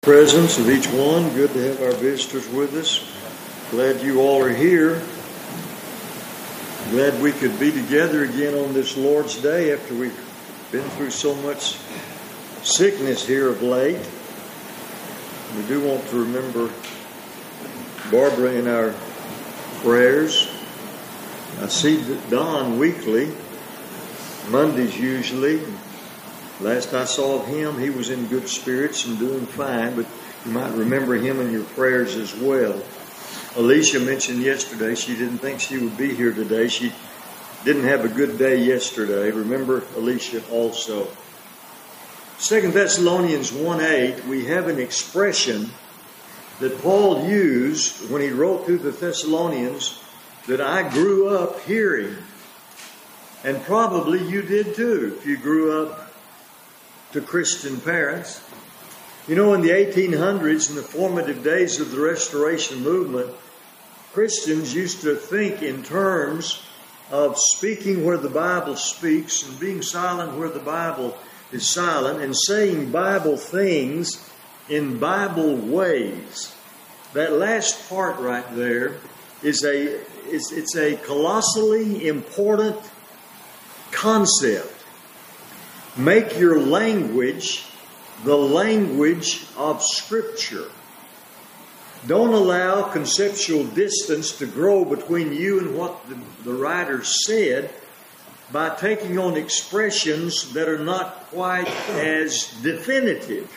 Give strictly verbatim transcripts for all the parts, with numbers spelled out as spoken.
Presence of each one. Good to have our visitors with us. Glad you all are here. Glad we could be together again on this Lord's Day after we've been through so much sickness here of late. We do want to remember Barbara in our prayers. I see Don weekly, Mondays usually. Last I saw of him, he was in good spirits and doing fine, but you might remember him in your prayers as well. Alicia mentioned yesterday she didn't think she would be here today. She didn't have a good day yesterday. Remember Alicia also. Second Thessalonians one eight, we have an expression that Paul used when he wrote to the Thessalonians that I grew up hearing. And probably you did too, if you grew up to Christian parents. You know, in the eighteen hundreds, in the formative days of the Restoration movement, Christians used to think in terms of speaking where the Bible speaks and being silent where the Bible is silent and saying Bible things in Bible ways. That last part right there is a it's, it's a colossally important concept. Make your language the language of Scripture. Don't allow conceptual distance to grow between you and what the, the writer said by taking on expressions that are not quite as definitive.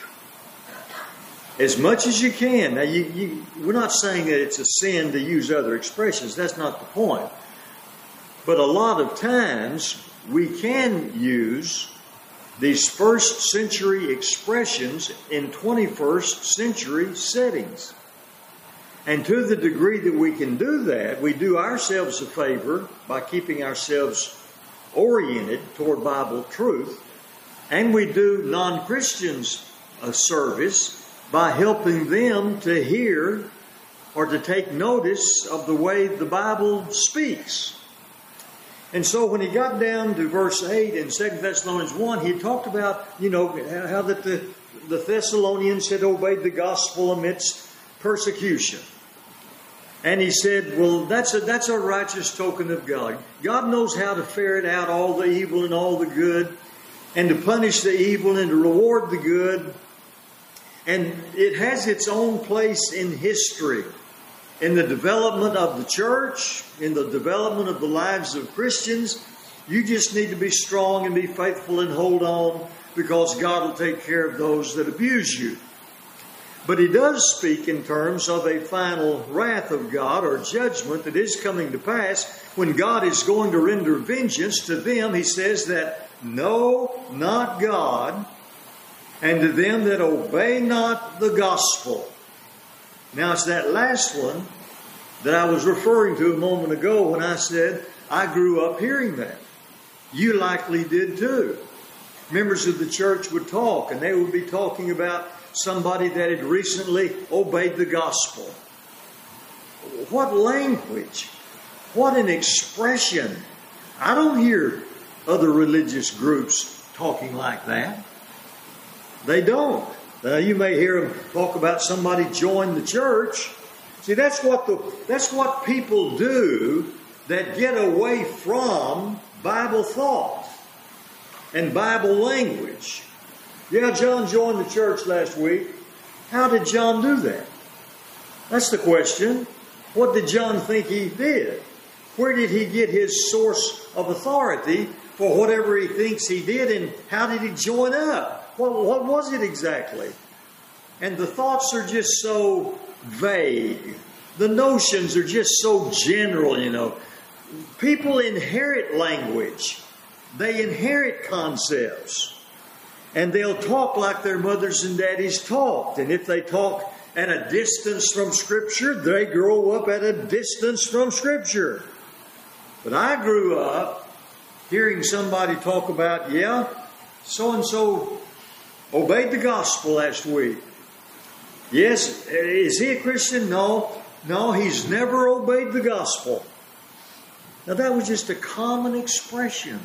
As much as you can. Now, you, you, we're not saying that it's a sin to use other expressions. That's not the point. But a lot of times we can use these first century expressions in twenty-first century settings. And to the degree that we can do that, we do ourselves a favor by keeping ourselves oriented toward Bible truth. And we do non-Christians a service by helping them to hear or to take notice of the way the Bible speaks. And so when he got down to verse eight in Second Thessalonians one, he talked about, you know, how that the, the Thessalonians had obeyed the gospel amidst persecution. And he said, well, that's a, that's a righteous token of God. God knows how to ferret out all the evil and all the good, and to punish the evil and to reward the good. And it has its own place in history. In the development of the church, in the development of the lives of Christians, you just need to be strong and be faithful and hold on, because God will take care of those that abuse you. But he does speak in terms of a final wrath of God or judgment that is coming to pass when God is going to render vengeance to them. He says that, no, not God, and to them that obey not the gospel. Now, it's that last one that I was referring to a moment ago when I said I grew up hearing that. You likely did too. Members of the church would talk, and they would be talking about somebody that had recently obeyed the gospel. What language? What an expression. I don't hear other religious groups talking like that. They don't. Now, you may hear them talk about somebody joined the church. See, that's what the that's what people do that get away from Bible thought and Bible language. Yeah, John joined the church last week. How did John do that? That's the question. What did John think he did? Where did he get his source of authority for whatever he thinks he did, and how did he join up? What, what was it exactly? And the thoughts are just so vague. The notions are just so general, you know. People inherit language. They inherit concepts. And they'll talk like their mothers and daddies talked. And if they talk at a distance from Scripture, they grow up at a distance from Scripture. But I grew up hearing somebody talk about, yeah, so-and-so obeyed the gospel last week. Yes, is he a Christian? No. No, he's never obeyed the gospel. Now that was just a common expression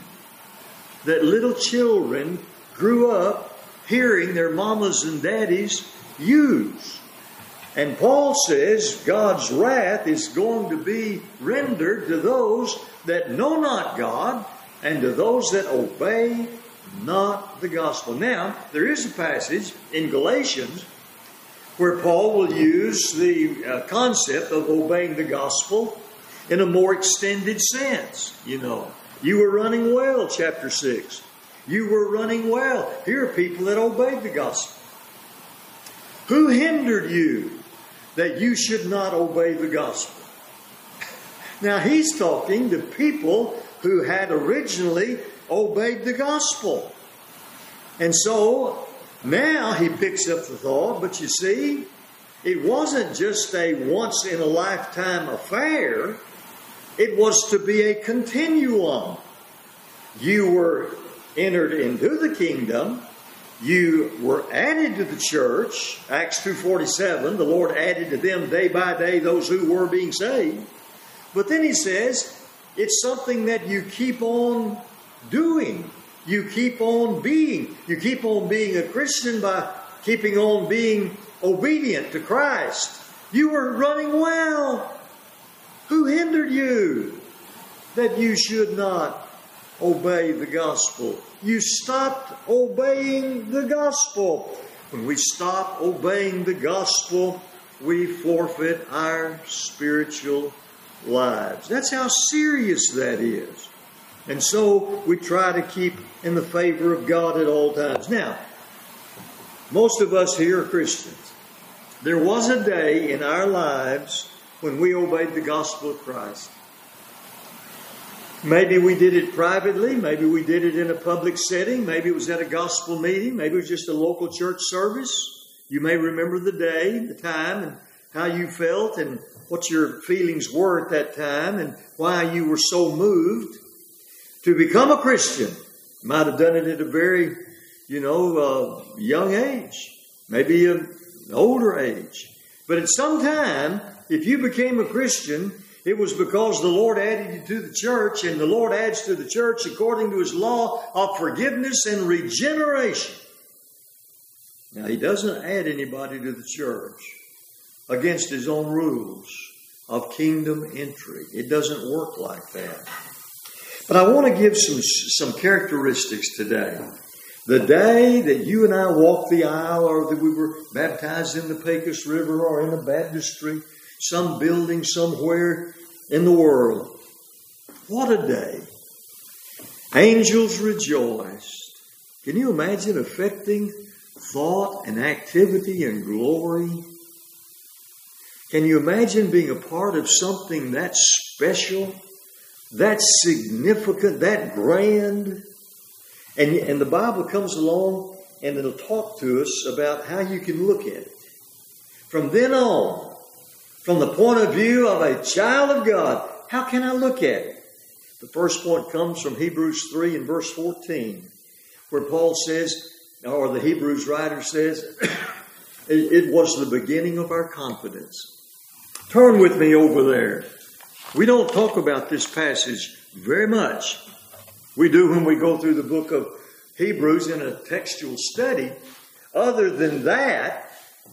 that little children grew up hearing their mamas and daddies use. And Paul says God's wrath is going to be rendered to those that know not God and to those that obey not the gospel. Now, there is a passage in Galatians where Paul will use the uh, concept of obeying the gospel in a more extended sense. You know, you were running well, chapter six. You were running well. Here are people that obeyed the gospel. Who hindered you that you should not obey the gospel? Now he's talking to people who had originally obeyed the gospel. And so now he picks up the thought, but you see, it wasn't just a once in a lifetime affair. It was to be a continuum. You were entered into the kingdom. You were added to the church. Acts two forty-seven, the Lord added to them day by day those who were being saved. But then he says, it's something that you keep on doing. You keep on being. You keep on being a Christian by keeping on being obedient to Christ. You were running well. Who hindered you that you should not obey the gospel? You stopped obeying the gospel. When we stop obeying the gospel, we forfeit our spiritual lives. That's how serious that is. And so we try to keep in the favor of God at all times. Now, most of us here are Christians. There was a day in our lives when we obeyed the gospel of Christ. Maybe we did it privately. Maybe we did it in a public setting. Maybe it was at a gospel meeting. Maybe it was just a local church service. You may remember the day, the time, and how you felt and what your feelings were at that time and why you were so moved to become a Christian. You might have done it at a very, you know, uh, young age, maybe an older age. But at some time, if you became a Christian, it was because the Lord added you to the church, and the Lord adds to the church according to His law of forgiveness and regeneration. Now, He doesn't add anybody to the church against His own rules of kingdom entry. It doesn't work like that. But I want to give some, some characteristics today. The day that you and I walked the aisle, or that we were baptized in the Pecos River or in a baptistry, some building somewhere in the world. What a day. Angels rejoiced. Can you imagine affecting thought and activity and glory? Can you imagine being a part of something that special, that significant, that grand? And, and the Bible comes along and it'll talk to us about how you can look at it. From then on, from the point of view of a child of God, how can I look at it? The first point comes from Hebrews three and verse fourteen, where Paul says, or the Hebrews writer says, it was the beginning of our confidence. Turn with me over there. We don't talk about this passage very much. We do when we go through the book of Hebrews in a textual study. Other than that,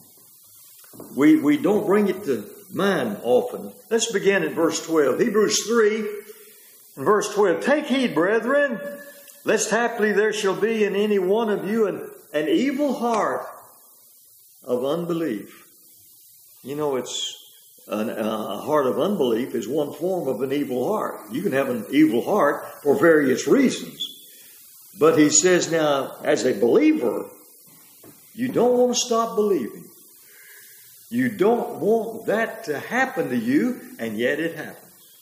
we, we don't bring it to mind often. Let's begin at verse twelve. Hebrews three and verse twelve. Take heed, brethren, lest haply there shall be in any one of you an, an evil heart of unbelief. You know, it's an, a heart of unbelief is one form of an evil heart. You can have an evil heart for various reasons. But he says now, as a believer, you don't want to stop believing. You don't want that to happen to you, and yet it happens.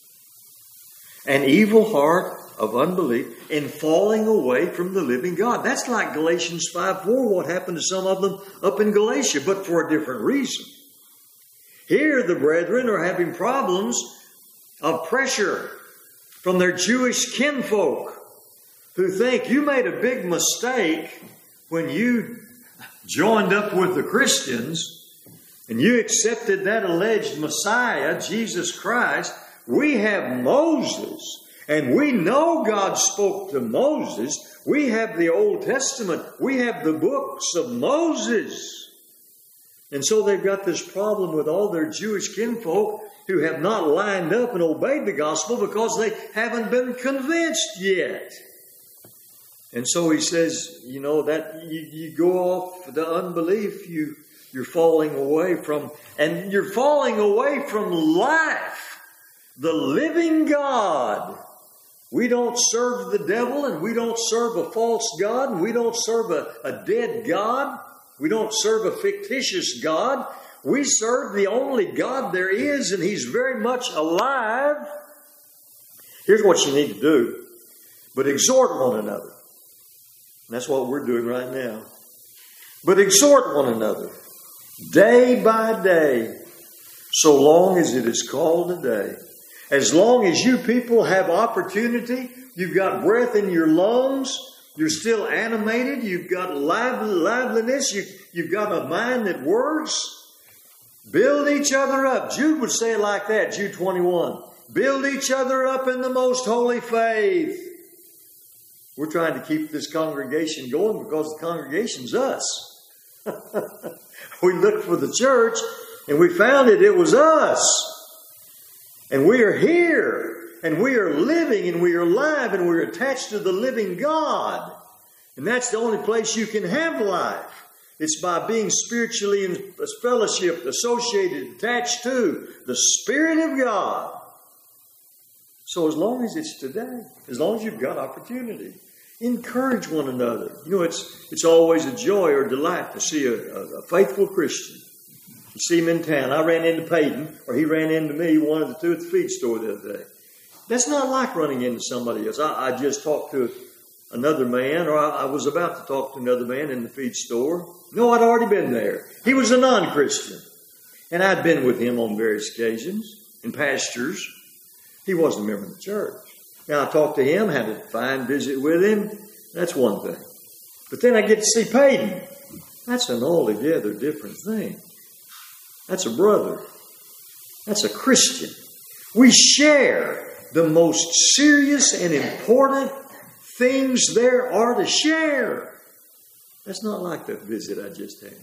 An evil heart of unbelief in falling away from the living God. That's like Galatians five four, what happened to some of them up in Galatia, but for a different reason. Here the brethren are having problems of pressure from their Jewish kinfolk who think you made a big mistake when you joined up with the Christians and you accepted that alleged Messiah, Jesus Christ. We have Moses, and we know God spoke to Moses. We have the Old Testament. We have the books of Moses. And so they've got this problem with all their Jewish kinfolk who have not lined up and obeyed the gospel because they haven't been convinced yet. And so he says, you know, that you, you go off the unbelief, you, you're falling away from, and you're falling away from life, the living God. We don't serve the devil, and we don't serve a false God, and we don't serve a, a dead God. We don't serve a fictitious God. We serve the only God there is, and He's very much alive. Here's what you need to do. But exhort one another. And that's what we're doing right now. But exhort one another, day by day, so long as it is called a day. As long as you people have opportunity, you've got breath in your lungs, you're still animated, you've got lively, liveliness, you, you've got a mind that works, build each other up. Jude would say it like that, Jude twenty-one. Build each other up in the most holy faith. We're trying to keep this congregation going because the congregation's us. We looked for the church and we found it, it was us. And we are here. And we are living and we are alive and we're attached to the living God. And that's the only place you can have life. It's by being spiritually in fellowship, associated, attached to the Spirit of God. So as long as it's today, as long as you've got opportunity, encourage one another. You know, it's it's always a joy or delight to see a, a, a faithful Christian. You see him in town. I ran into Peyton, or he ran into me, one of the two at the feed store the other day. That's not like running into somebody else. I, I just talked to another man, or I, I was about to talk to another man in the feed store. No, I'd already been there. He was a non-Christian. And I'd been with him on various occasions in pastures. He wasn't a member of the church. Now, I talked to him, had a fine visit with him. That's one thing. But then I get to see Peyton. That's an altogether different thing. That's a brother. That's a Christian. We share the most serious and important things there are to share. That's not like that visit I just had.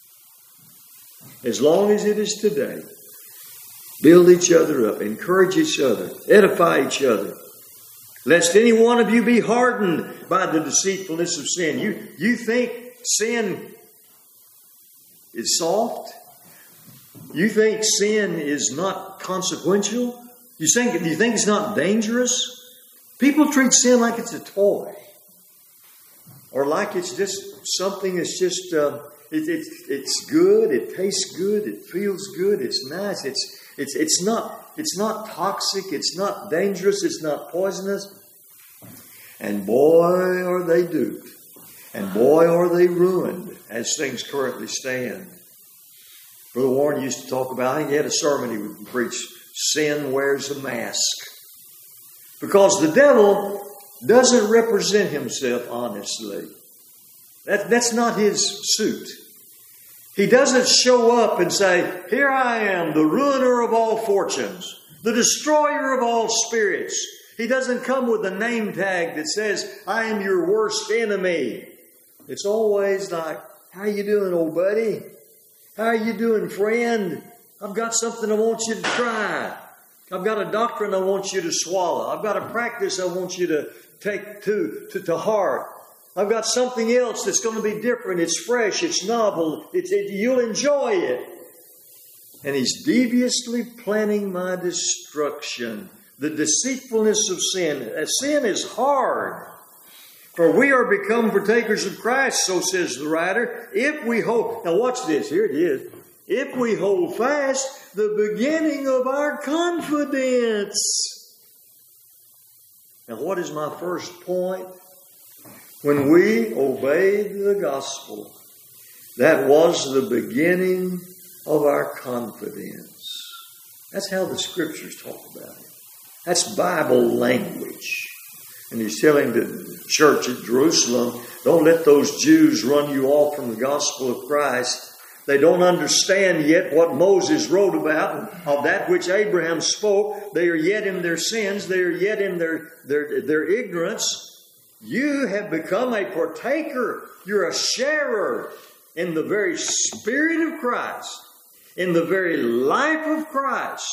As long as it is today, build each other up, encourage each other, edify each other, lest any one of you be hardened by the deceitfulness of sin. You, you think sin is soft? You think sin is not consequential? You think, you think it's not dangerous? People treat sin like it's a toy. Or like it's just something that's just, uh, it, it, it's good, it tastes good, it feels good, it's nice. It's, it's, it's, not, it's not toxic, it's not dangerous, it's not poisonous. And boy, are they duped. And boy, are they ruined as things currently stand. Brother Warren used to talk about, I think he had a sermon he would preach, sin wears a mask. Because the devil doesn't represent himself honestly. That, that's not his suit. He doesn't show up and say, here I am, the ruiner of all fortunes, the destroyer of all spirits. He doesn't come with a name tag that says, I am your worst enemy. It's always like, how you doing, old buddy? How are you doing, friend? I've got something I want you to try. I've got a doctrine I want you to swallow. I've got a practice I want you to take to, to, to heart. I've got something else that's going to be different. It's fresh. It's novel. It's, it, you'll enjoy it. And he's deviously planning my destruction. The deceitfulness of sin. Sin is hard. For we are become partakers of Christ, so says the writer, if we hold... Now watch this. Here it is. If we hold fast the beginning of our confidence. Now what is my first point? When we obeyed the gospel, that was the beginning of our confidence. That's how the Scriptures talk about it. That's Bible language. And he's telling the church at Jerusalem, don't let those Jews run you off from the gospel of Christ. They don't understand yet what Moses wrote about, of that which Abraham spoke. They are yet in their sins. They are yet in their, their, their ignorance. You have become a partaker. You're a sharer. in the very Spirit of Christ, in the very life of Christ,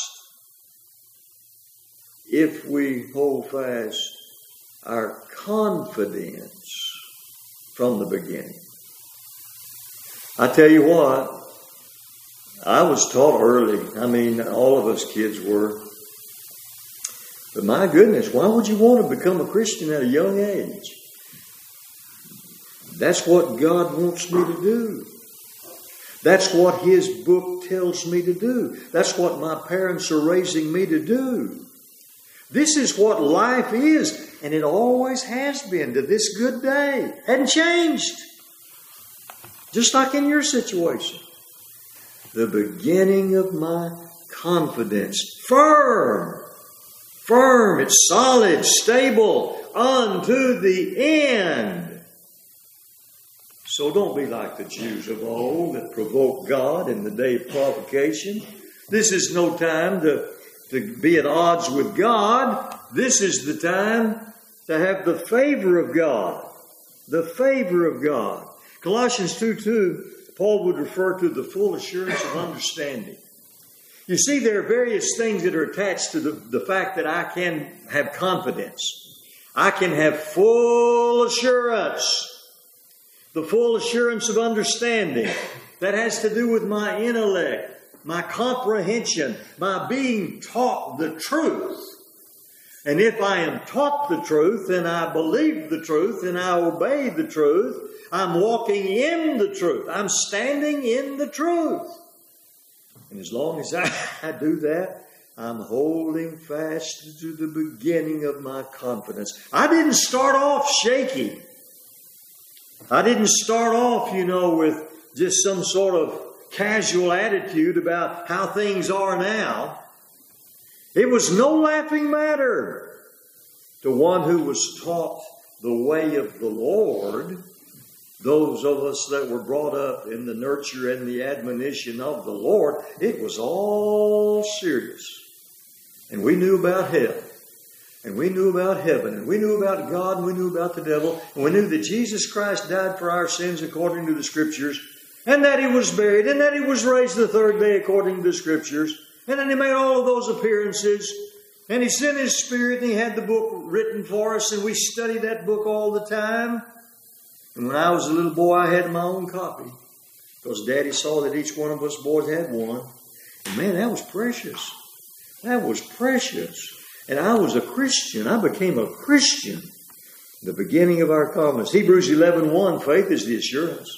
if we hold fast our confidence from the beginning. I tell you what, I was taught early. I mean, all of us kids were. But my goodness, why would you want to become a Christian at a young age? That's what God wants me to do. That's what His book tells me to do. That's what my parents are raising me to do. This is what life is, and it always has been to this good day. Hadn't changed. Just like in your situation. The beginning of my confidence. Firm. Firm. It's solid, stable, unto the end. So don't be like the Jews of old that provoked God in the day of provocation. This is no time to, to be at odds with God. This is the time to have the favor of God. The favor of God. Colossians two two, Paul would refer to the full assurance of understanding. You see, there are various things that are attached to the, the fact that I can have confidence. I can have full assurance. The full assurance of understanding. That has to do with my intellect, my comprehension, my being taught the truth. And if I am taught the truth, and I believe the truth, and I obey the truth, I'm walking in the truth. I'm standing in the truth. And as long as I, I do that, I'm holding fast to the beginning of my confidence. I didn't start off shaky. I didn't start off, you know, with just some sort of casual attitude about how things are now. It was no laughing matter to one who was taught the way of the Lord. Those of us that were brought up in the nurture and the admonition of the Lord, it was all serious. And we knew about hell. And we knew about heaven. And we knew about God. And we knew about the devil. And we knew that Jesus Christ died for our sins according to the Scriptures. And that He was buried. And that He was raised the third day according to the Scriptures. And then He made all of those appearances. And He sent His Spirit. And He had the book written for us. And we studied that book all the time. And when I was a little boy, I had my own copy. Because Daddy saw that each one of us boys had one. And man, that was precious. That was precious. And I was a Christian. I became a Christian. The beginning of our confidence. Hebrews eleven one, faith is the assurance.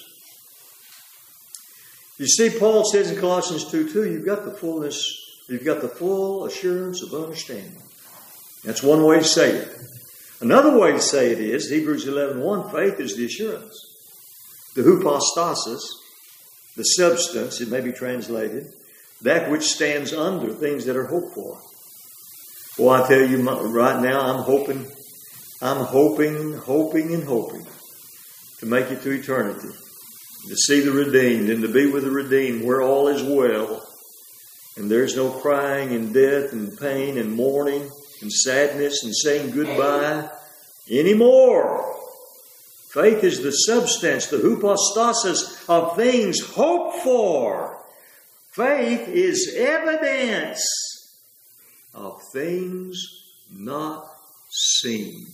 You see, Paul says in Colossians two two, you've got the fullness, you've got the full assurance of understanding. That's one way to say it. Another way to say it is, Hebrews eleven one, faith is the assurance. The hypostasis, the substance, it may be translated, that which stands under things that are hoped for. Well, I tell you right now, I'm hoping, I'm hoping, hoping, and hoping to make it to eternity. To see the redeemed and to be with the redeemed where all is well. And there's no crying and death and pain and mourning and sadness and saying goodbye anymore. Faith is the substance, the hypostasis of things hoped for. Faith is evidence of things not seen.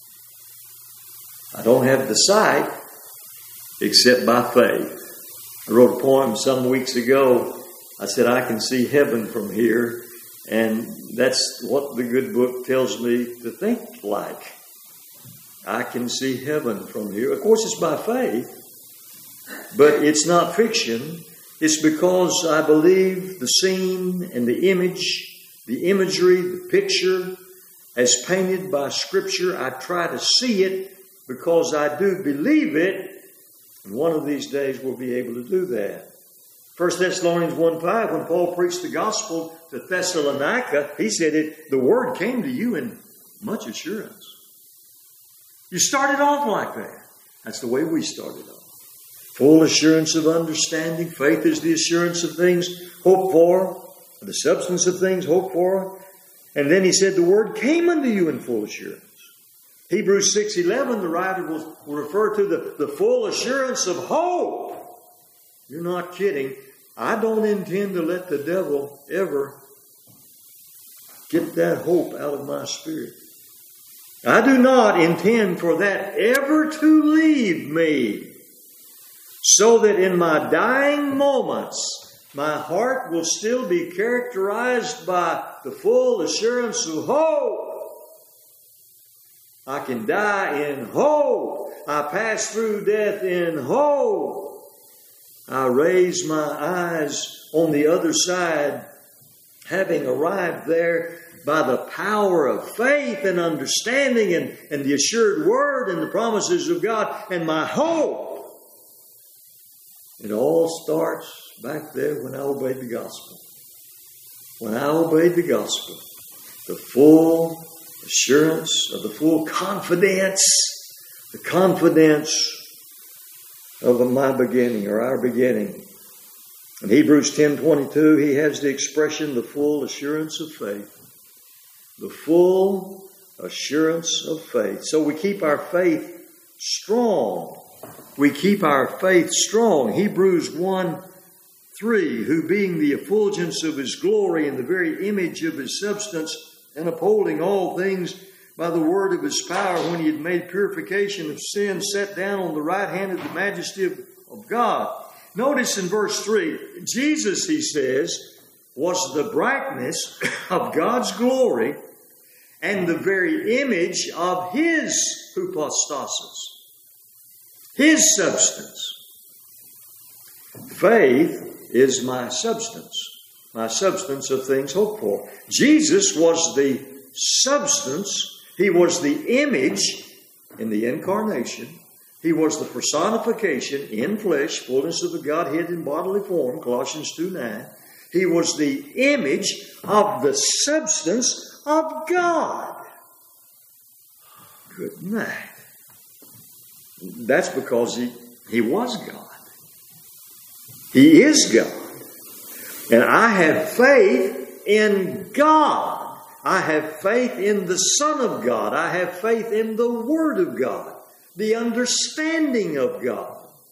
I don't have the sight except by faith. I wrote a poem some weeks ago. I said, I can see heaven from here. And that's what the good book tells me to think like. I can see heaven from here. Of course, it's by faith. But it's not fiction. It's because I believe the scene and the image, the imagery, the picture, as painted by Scripture, I try to see it because I do believe it. And one of these days we'll be able to do that. First Thessalonians one five, when Paul preached the gospel to Thessalonica, he said it, the word came to you in much assurance. You started off like that. That's the way we started off. Full assurance of understanding. Faith is the assurance of things hoped for, the substance of things hoped for. And then he said the word came unto you in full assurance. Hebrews six eleven, the writer will, will refer to the, the full assurance of hope. You're not kidding. I don't intend to let the devil ever get that hope out of my spirit. I do not intend for that ever to leave me, so that in my dying moments, my heart will still be characterized by the full assurance of hope. I can die in hope. I pass through death in hope. I raise my eyes on the other side, having arrived there by the power of faith and understanding and, and the assured word and the promises of God and my hope. It all starts back there when I obeyed the gospel. When I obeyed the gospel, the full assurance of the full confidence, the confidence of my beginning or our beginning. In Hebrews ten twenty-two, he has the expression, the full assurance of faith. The full assurance of faith. So we keep our faith strong. We keep our faith strong. Hebrews one three, who being the effulgence of his glory and the very image of his substance, and upholding all things by the word of his power, when he had made purification of sin, sat down on the right hand of the majesty of, of God. Notice in verse three, Jesus, he says, was the brightness of God's glory and the very image of his hypostasis, his substance. Faith is my substance, my substance of things hoped for. Jesus was the substance. He was the image in the incarnation. He was the personification in flesh, fullness of the Godhead in bodily form, Colossians two nine. He was the image of the substance of God. Good night. That's because he, he was God. He is God. And I have faith in God. I have faith in the Son of God. I have faith in the Word of God. The understanding of God.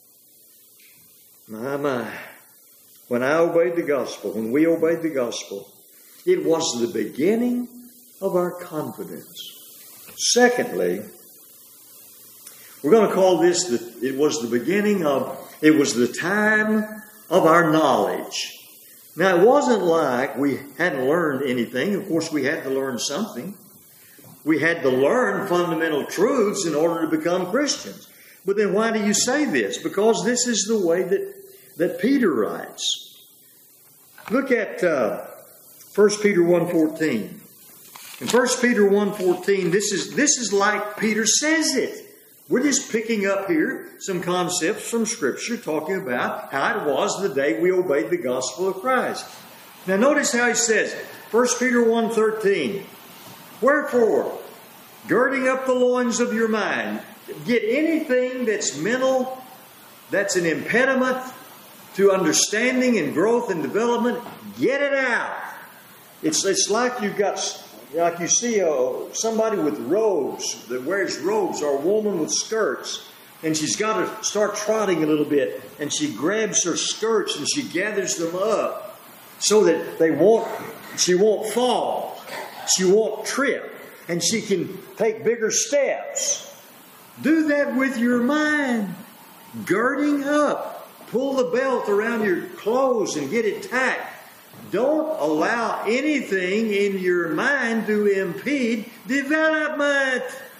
My, my. When I obeyed the gospel, when we obeyed the gospel, it was the beginning of our confidence. Secondly, we're going to call this, the, it was the beginning of, it was the time of our knowledge. Now, it wasn't like we hadn't learned anything. Of course, we had to learn something. We had to learn fundamental truths in order to become Christians. But then why do you say this? Because this is the way that, that Peter writes. Look at uh, First Peter one fourteen. In First Peter one fourteen, this is, this is like Peter says it. We're just picking up here some concepts from Scripture talking about how it was the day we obeyed the gospel of Christ. Now notice how he says it. First Peter one thirteen. Wherefore, girding up the loins of your mind, get anything that's mental, that's an impediment to understanding and growth and development, get it out. It's, it's like you've got, like you see a, somebody with robes, that wears robes, or a woman with skirts, and she's got to start trotting a little bit, and she grabs her skirts and she gathers them up so that they won't, she won't fall. She won't trip, and she can take bigger steps. Do that with your mind. Girding up. Pull the belt around your clothes and get it tight. Don't allow anything in your mind to impede development.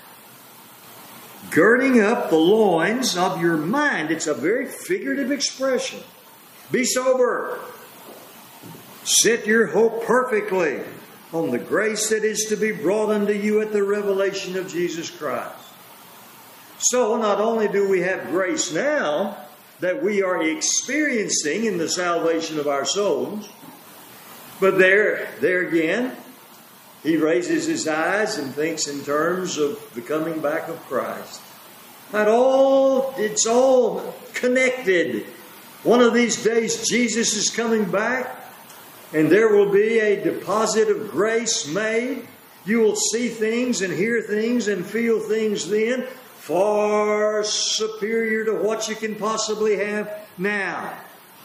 Girding up the loins of your mind. It's a very figurative expression. Be sober. Set your hope perfectly on the grace that is to be brought unto you at the revelation of Jesus Christ. So, not only do we have grace now that we are experiencing in the salvation of our souls, but there, there again, he raises his eyes and thinks in terms of the coming back of Christ. That all, it's all connected. One of these days, Jesus is coming back, and there will be a deposit of grace made. You will see things and hear things and feel things then far superior to what you can possibly have now.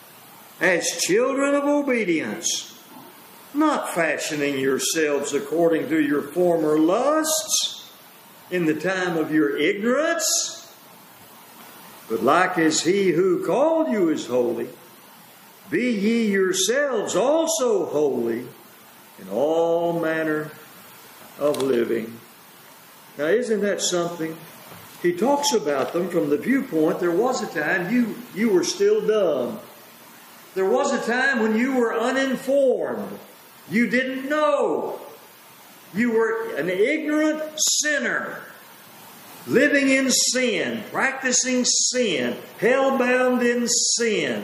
as children of obedience, not fashioning yourselves according to your former lusts in the time of your ignorance, but like as He who called you is holy, be ye yourselves also holy in all manner of living. Now, isn't that something? He talks about them from the viewpoint, there was a time you, you were still dumb. There was a time when you were uninformed. You didn't know. You were an ignorant sinner, living in sin, practicing sin, hell-bound in sin.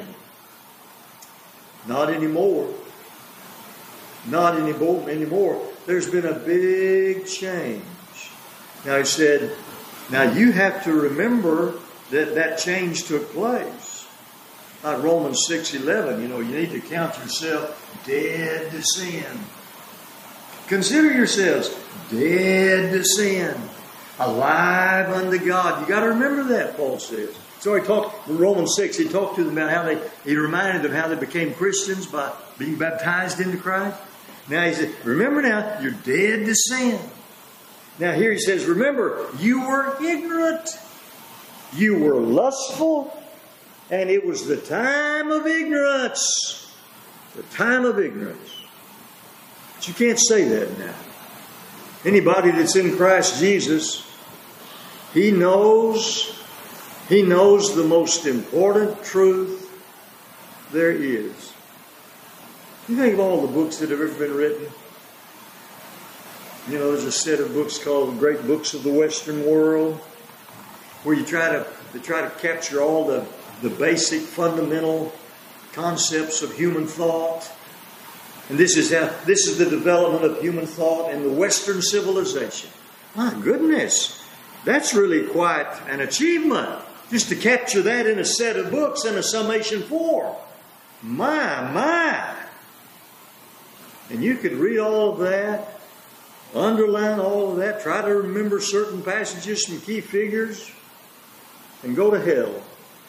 Not anymore. Not anymore. anymore. There's been a big change. Now he said, now you have to remember that that change took place. Like Romans six eleven, you know, you need to count yourself dead to sin. Consider yourselves dead to sin, alive unto God. You got to remember that, Paul says. So he talked in Romans six, he talked to them about how they, he reminded them how they became Christians by being baptized into Christ. Now he said, remember now, you're dead to sin. Now here he says, remember, you were ignorant. You were lustful. And it was the time of ignorance. The time of ignorance. But you can't say that now. Anybody that's in Christ Jesus, he knows, he knows the most important truth there is. You think of all the books that have ever been written. You know, there's a set of books called The Great Books of the Western World, where you try to, they try to capture all the the basic fundamental concepts of human thought. And this is how this is the development of human thought in the Western civilization. My goodness, that's really quite an achievement, just to capture that in a set of books in a summation form. My, my. And you could read all of that, underline all of that, try to remember certain passages, some key figures, and go to hell.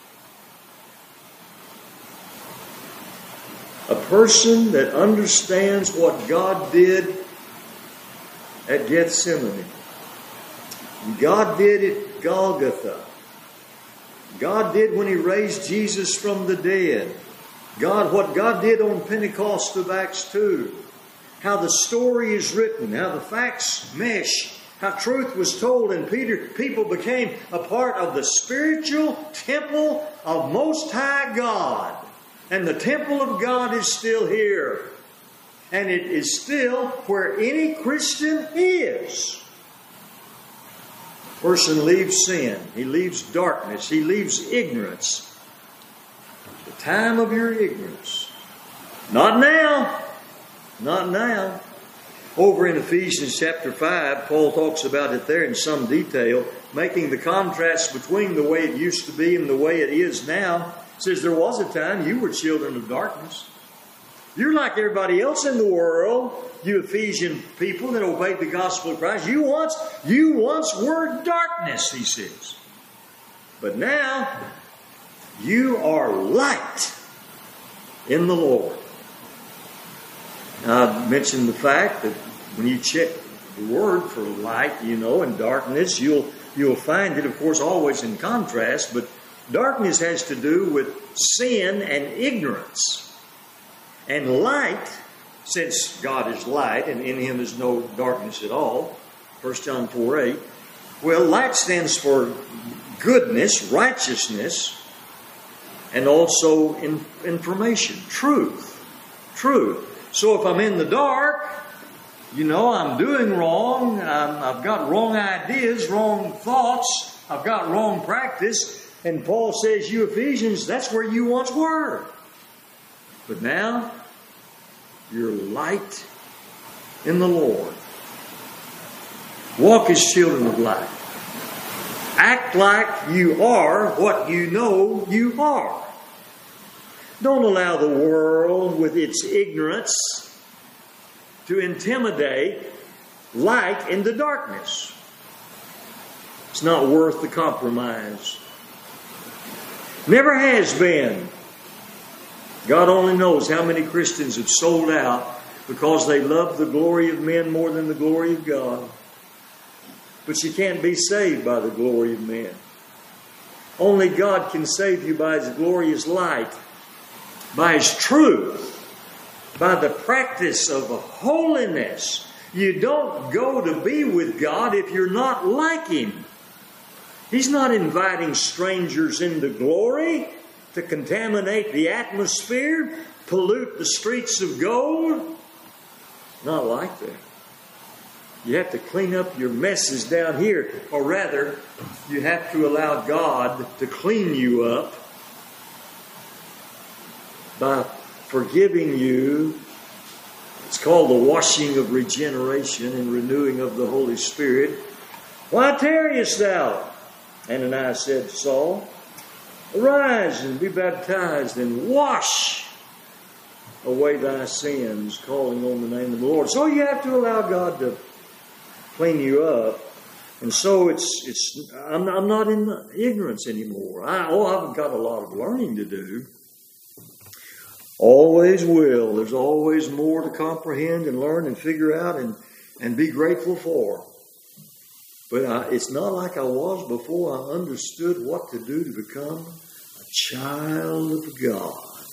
A person that understands what God did at Gethsemane, God did at Golgotha, God did when He raised Jesus from the dead, God, what God did on Pentecost of Acts two, how the story is written, how the facts mesh, how truth was told, and Peter, people became a part of the spiritual temple of Most High God. And the temple of God is still here. And it is still where any Christian is. Person leaves sin. He leaves darkness. He leaves ignorance. The time of your ignorance. Not now. Not now. Over in Ephesians chapter five, Paul talks about it there in some detail, making the contrast between the way it used to be and the way it is now. Says there was a time you were children of darkness. You're like everybody else in the world, you Ephesian people that obeyed the gospel of Christ. You once, you once were darkness, he says. But now, you are light in the Lord. Now, I mentioned the fact that when you check the word for light, you know, and darkness, you'll you'll find it, of course, always in contrast, but darkness has to do with sin and ignorance. And light, since God is light and in Him is no darkness at all, First John four eight, well, light stands for goodness, righteousness, and also in, information, truth. Truth. So if I'm in the dark, you know, I'm doing wrong, I'm, I've got wrong ideas, wrong thoughts, I've got wrong practice. And Paul says, you Ephesians, that's where you once were. But now, you're light in the Lord. Walk as children of light. Act like you are what you know you are. Don't allow the world with its ignorance to intimidate light into darkness. It's not worth the compromise. Never has been. God only knows how many Christians have sold out because they love the glory of men more than the glory of God. But you can't be saved by the glory of men. Only God can save you by His glorious light, by His truth, by the practice of holiness. You don't go to be with God if you're not like Him. He's not inviting strangers into glory to contaminate the atmosphere, pollute the streets of gold. Not like that. You have to clean up your messes down here. Or rather, you have to allow God to clean you up by forgiving you. It's called the washing of regeneration and renewing of the Holy Spirit. Why tarriest thou? Ananias said to Saul, arise and be baptized and wash away thy sins, calling on the name of the Lord. So you have to allow God to clean you up. And so it's it's I'm, I'm not in ignorance anymore. I, oh, I've got a lot of learning to do. Always will. There's always more to comprehend and learn and figure out and, and be grateful for. But I, it's not like I was before I understood what to do to become a child of God.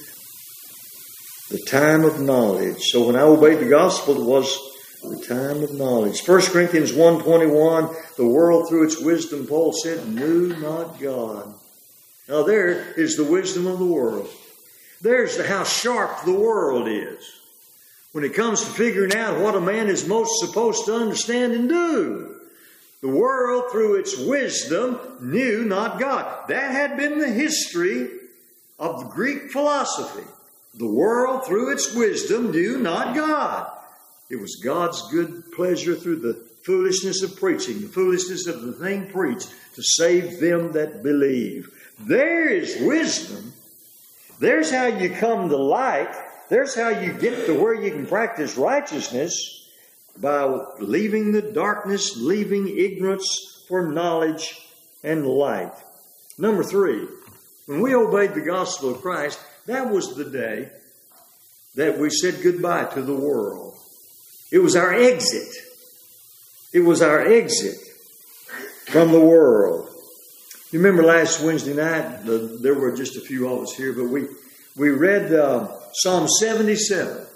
The time of knowledge. So when I obeyed the gospel, it was the time of knowledge. First Corinthians one twenty-one, the world through its wisdom, Paul said, knew not God. Now there is the wisdom of the world. There's how sharp the world is when it comes to figuring out what a man is most supposed to understand and do. The world, through its wisdom, knew not God. That had been the history of the Greek philosophy. The world, through its wisdom, knew not God. It was God's good pleasure through the foolishness of preaching, the foolishness of the thing preached, to save them that believe. There is wisdom. There's how you come to light. There's how you get to where you can practice righteousness. By leaving the darkness, leaving ignorance for knowledge and light. Number three, when we obeyed the gospel of Christ, that was the day that we said goodbye to the world. It was our exit. It was our exit from the world. You remember last Wednesday night, the, there were just a few of us here, but we, we read uh, Psalm seventy-seven.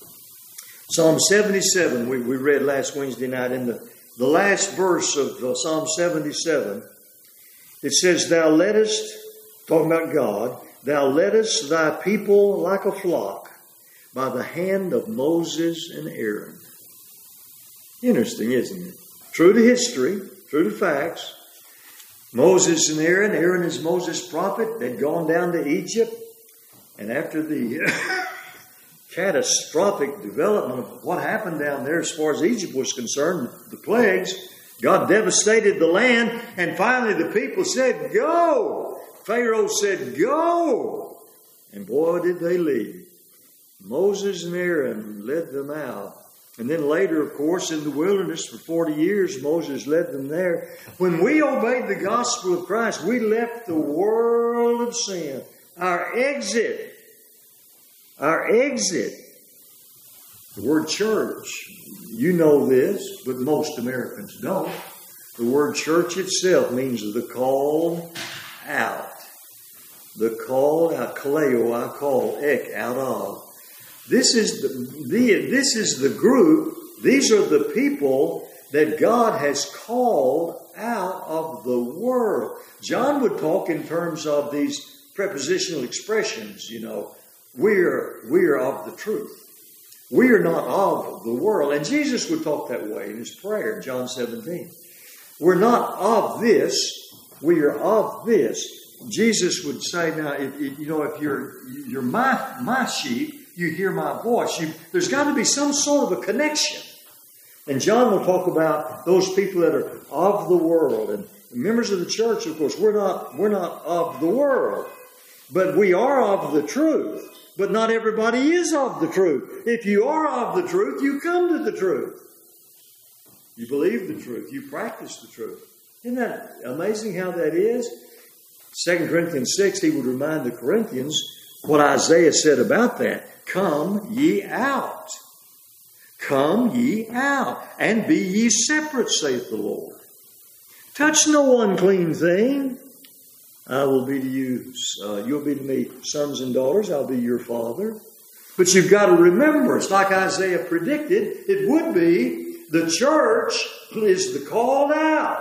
Psalm seventy-seven, we, we read last Wednesday night. In the, the last verse of uh, Psalm seventy-seven, it says, Thou leddest, talking about God, Thou leddest thy people like a flock by the hand of Moses and Aaron. Interesting, isn't it? True to history, true to facts. Moses and Aaron, Aaron is Moses' prophet. They'd gone down to Egypt. And after the catastrophic development of what happened down there as far as Egypt was concerned, the plagues, God devastated the land. And finally the people said, go. Pharaoh said, go. And boy, did they leave. Moses and Aaron led them out. And then later, of course, in the wilderness for forty years, Moses led them there. When we obeyed the gospel of Christ, we left the world of sin. Our exit. Our exit. The word church, you know this, but most Americans don't. The word church itself means the called out. The called out. Kaleo, I call, ek, out of. This is the, the this is the group, these are the people that God has called out of the world. John would talk in terms of these prepositional expressions, you know. We're, we're of the truth. We are not of the world. And Jesus would talk that way in his prayer in John seventeen. We're not of this, we are of this. Jesus would say, now, if, if, you know, if you're, you're my, my sheep, you hear my voice. You, there's got to be some sort of a connection. And John will talk about those people that are of the world. And members of the church, of course, we're not, we're not of the world. But we are of the truth. But not everybody is of the truth. If you are of the truth, you come to the truth. You believe the truth. You practice the truth. Isn't that amazing how that is? Second Corinthians six, he would remind the Corinthians what Isaiah said about that. Come ye out. Come ye out, and be ye separate, saith the Lord. Touch no unclean thing. I will be to you, uh, you'll be to me sons and daughters, I'll be your father. But you've got to remember, it's like Isaiah predicted, it would be the church is the called out.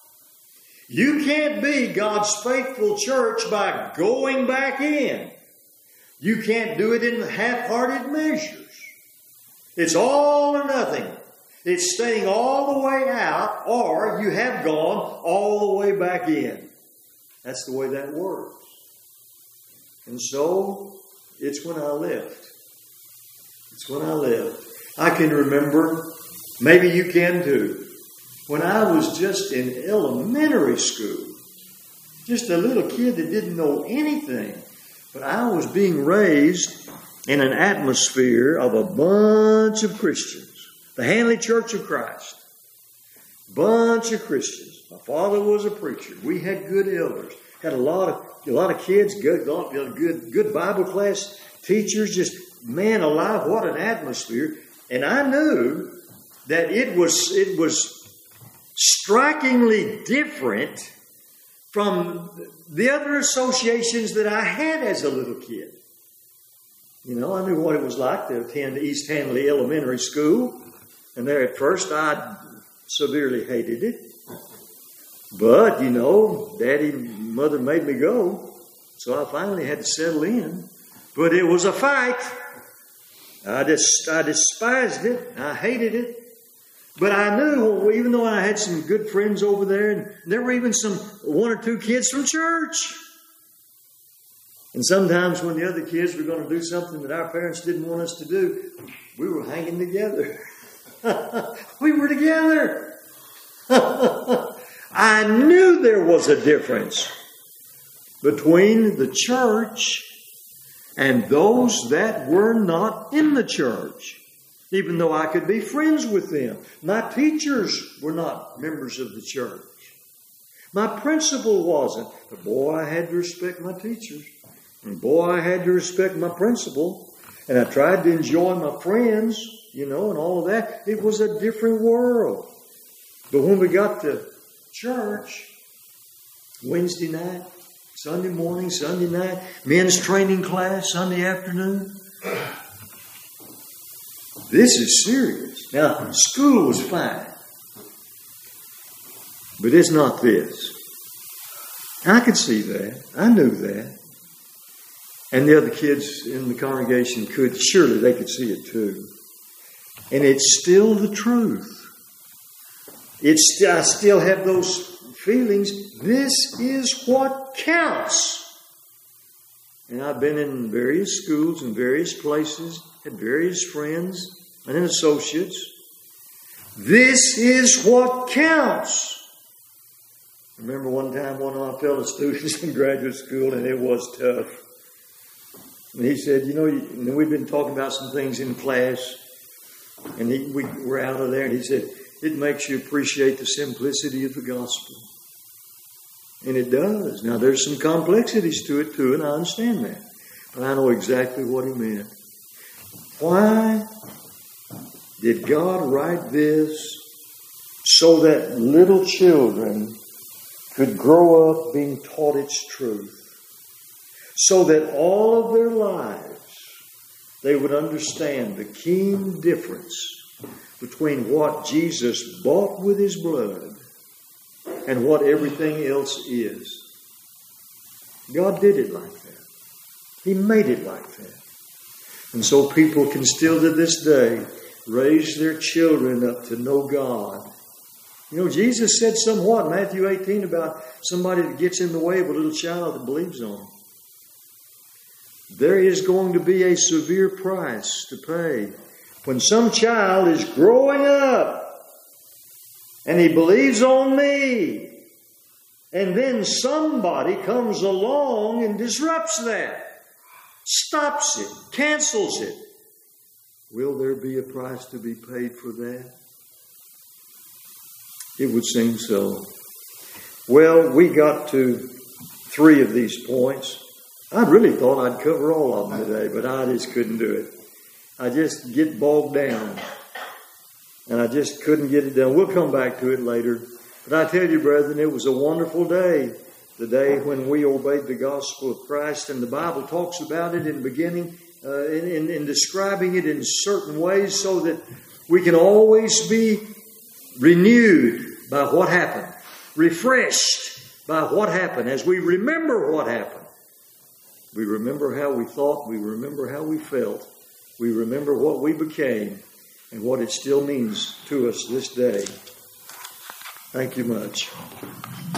You can't be God's faithful church by going back in. You can't do it in half-hearted measures. It's all or nothing. It's staying all the way out, or you have gone all the way back in. That's the way that works. And so, it's when I left. It's when I left. I can remember, maybe you can too, when I was just in elementary school, just a little kid that didn't know anything, but I was being raised in an atmosphere of a bunch of Christians. The Hanley Church of Christ. Bunch of Christians. My father was a preacher. We had good elders. Had a lot of a lot of kids, good, good, good Bible class teachers. Just, man alive, what an atmosphere. And I knew that it was it was strikingly different from the other associations that I had as a little kid. You know, I knew what it was like to attend East Hanley Elementary School. And there at first I severely hated it. But, you know, Daddy and Mother made me go. So I finally had to settle in. But it was a fight. I just, I despised it. I hated it. But I knew, even though I had some good friends over there, and there were even some one or two kids from church. And sometimes when the other kids were going to do something that our parents didn't want us to do, we were hanging together. We were together. I knew there was a difference between the church and those that were not in the church, even though I could be friends with them. My teachers were not members of the church. My principal wasn't. But boy, I had to respect my teachers. And boy, I had to respect my principal. And I tried to enjoy my friends, you know, and all of that. It was a different world. But when we got to church, Wednesday night, Sunday morning, Sunday night, men's training class, Sunday afternoon, this is serious. Now, school was fine. But it's not this. I could see that. I knew that. And the other kids in the congregation could. Surely they could see it too. And it's still the truth. It's, I still have those feelings. This is what counts. And I've been in various schools and various places, had various friends and associates. This is what counts. I remember one time one of my fellow students in graduate school, and it was tough. And he said, you know, you know we've been talking about some things in class, and he, we were out of there, and he said, it makes you appreciate the simplicity of the gospel. And it does. Now, there's some complexities to it, too, and I understand that. But I know exactly what he meant. Why did God write this? So that little children could grow up being taught its truth. So that all of their lives they would understand the keen difference between what Jesus bought with His blood and what everything else is. God did it like that. He made it like that. And so people can still to this day raise their children up to know God. You know, Jesus said somewhat in Matthew eighteen about somebody that gets in the way of a little child that believes on Him. There is going to be a severe price to pay when some child is growing up and he believes on me, and then somebody comes along and disrupts that, stops it, cancels it. Will there be a price to be paid for that? It would seem so. Well, we got to three of these points. I really thought I'd cover all of them today, but I just couldn't do it. I just get bogged down. And I just couldn't get it done. We'll come back to it later. But I tell you, brethren, it was a wonderful day. The day when we obeyed the gospel of Christ. And the Bible talks about it in the beginning, uh, in, in, in describing it in certain ways so that we can always be renewed by what happened. Refreshed by what happened. As we remember what happened. We remember how we thought. We remember how we felt. We remember what we became. And what it still means to us this day. Thank you much.